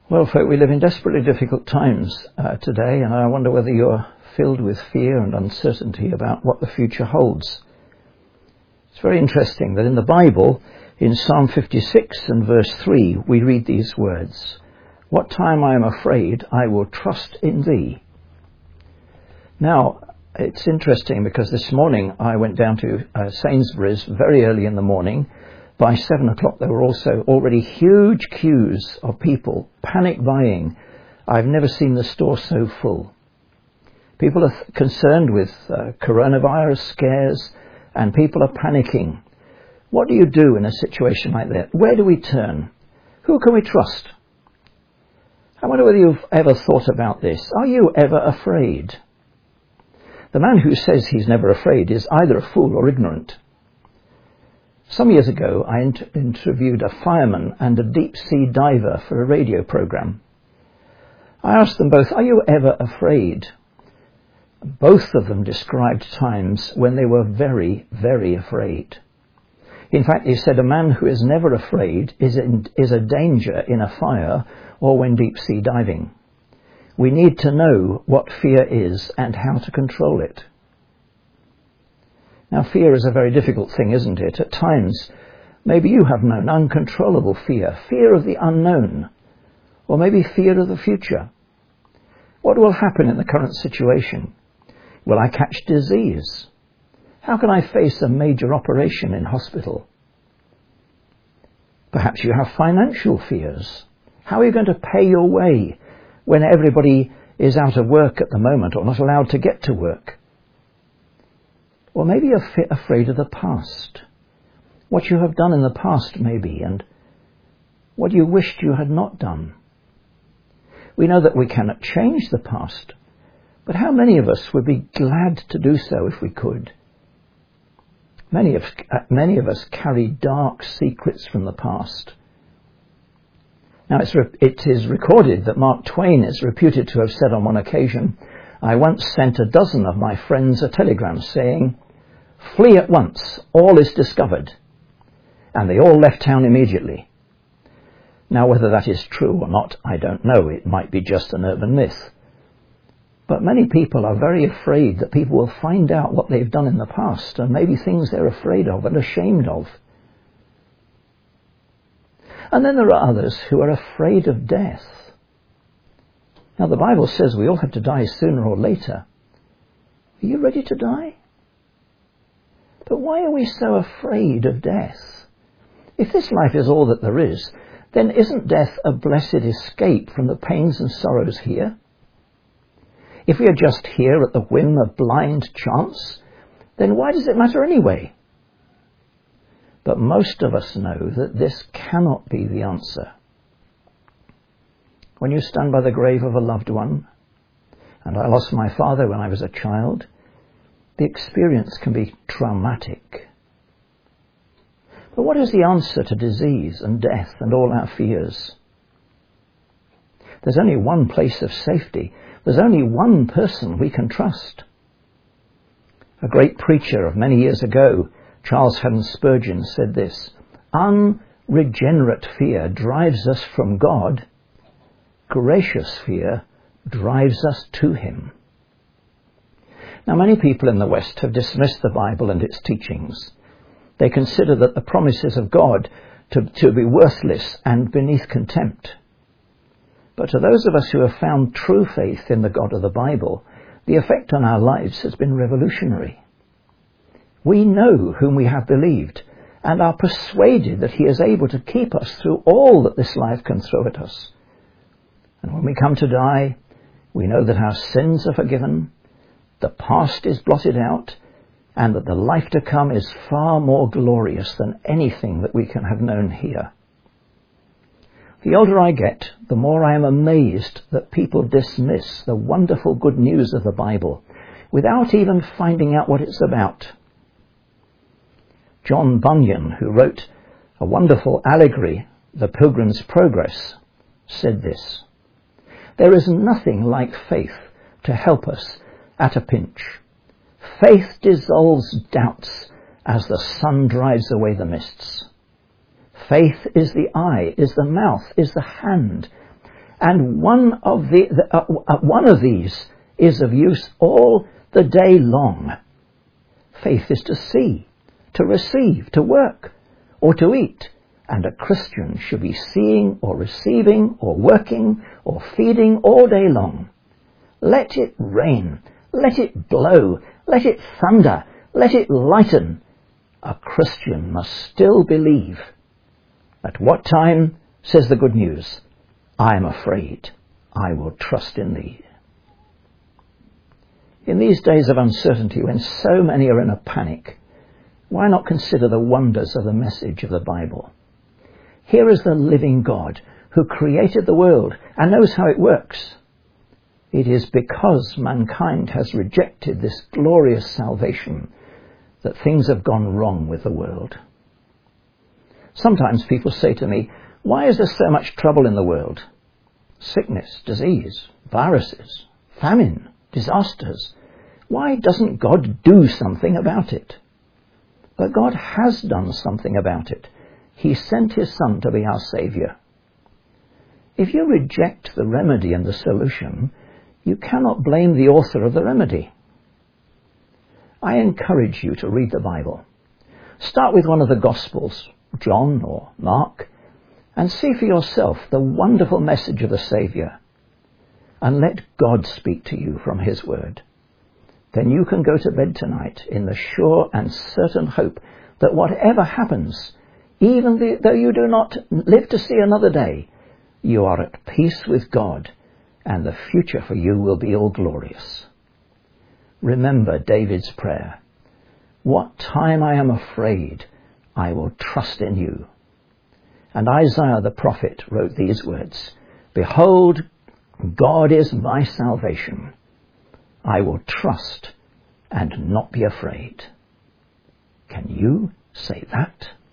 Well, folk, we live in desperately difficult times today, and I wonder whether you're filled with fear and uncertainty about what the future holds. It's very interesting that in the Bible, in Psalm 56 and verse 3, we read these words, "What time I am afraid, I will trust in thee." Now, it's interesting because this morning I went down to Sainsbury's very early in the morning. By 7 o'clock, there were also already huge queues of people panic buying. I've never seen the store so full. People are concerned with coronavirus scares, and people are panicking. What do you do in a situation like that? Where do we turn? Who can we trust? I wonder whether you've ever thought about this. Are you ever afraid? The man who says he's never afraid is either a fool or ignorant. Some years ago, I interviewed a fireman and a deep-sea diver for a radio program. I asked them both, "Are you ever afraid?" Both of them described times when they were very, very afraid. In fact, they said a man who is never afraid is a danger in a fire or when deep-sea diving. We need to know what fear is and how to control it. Now, fear is a very difficult thing, isn't it? At times, maybe you have known uncontrollable fear, fear of the unknown, or maybe fear of the future. What will happen in the current situation? Will I catch disease? How can I face a major operation in hospital? Perhaps you have financial fears. How are you going to pay your way when everybody is out of work at the moment or not allowed to get to work? Or maybe you're afraid of the past, what you have done in the past maybe, and what you wished you had not done. We know that we cannot change the past, but how many of us would be glad to do so if we could? Many of us carry dark secrets from the past. Now, it is recorded that Mark Twain is reputed to have said on one occasion, "I once sent a dozen of my friends a telegram saying, 'Flee at once, all is discovered.' And they all left town immediately." Now, whether that is true or not, I don't know. It might be just an urban myth. But many people are very afraid that people will find out what they've done in the past and maybe things they're afraid of and ashamed of. And then there are others who are afraid of death. Now, the Bible says we all have to die sooner or later. Are you ready to die? But why are we so afraid of death? If this life is all that there is, then isn't death a blessed escape from the pains and sorrows here? If we are just here at the whim of blind chance, then why does it matter anyway? But most of us know that this cannot be the answer. When you stand by the grave of a loved one, and I lost my father when I was a child, the experience can be traumatic. But what is the answer to disease and death and all our fears? There's only one place of safety. There's only one person we can trust. A great preacher of many years ago, Charles Haddon Spurgeon, said this, "Unregenerate fear drives us from God. Gracious fear drives us to him." Now, many people in the West have dismissed the Bible and its teachings. They consider that the promises of God to be worthless and beneath contempt. But to those of us who have found true faith in the God of the Bible, the effect on our lives has been revolutionary. We know whom we have believed and are persuaded that he is able to keep us through all that this life can throw at us. And when we come to die, we know that our sins are forgiven, the past is blotted out, and that the life to come is far more glorious than anything that we can have known here. The older I get, the more I am amazed that people dismiss the wonderful good news of the Bible without even finding out what it's about. John Bunyan, who wrote a wonderful allegory, The Pilgrim's Progress, said this, "There is nothing like faith to help us at a pinch. Faith dissolves doubts as the sun drives away the mists. Faith is the eye, is the mouth, is the hand, and one of these is of use all the day long. Faith is to see, to receive, to work, or to eat, and a Christian should be seeing or receiving or working or feeding all day long. Let it rain, let it blow, let it thunder, let it lighten. A Christian must still believe. At what time, says the good news, I am afraid, I will trust in thee. In these days of uncertainty, when so many are in a panic, why not consider the wonders of the message of the Bible? Here is the living God who created the world and knows how it works. It is because mankind has rejected this glorious salvation that things have gone wrong with the world. Sometimes people say to me, why is there so much trouble in the world? Sickness, disease, viruses, famine, disasters. Why doesn't God do something about it? But God has done something about it. He sent his Son to be our Saviour. If you reject the remedy and the solution, you cannot blame the author of the remedy. I encourage you to read the Bible. Start with one of the Gospels, John or Mark, and see for yourself the wonderful message of the Saviour. And let God speak to you from his word. Then you can go to bed tonight in the sure and certain hope that whatever happens, even though you do not live to see another day, you are at peace with God, and the future for you will be all glorious. Remember David's prayer. What time I am afraid, I will trust in you. And Isaiah the prophet wrote these words, Behold, God is my salvation. I will trust and not be afraid. Can you say that?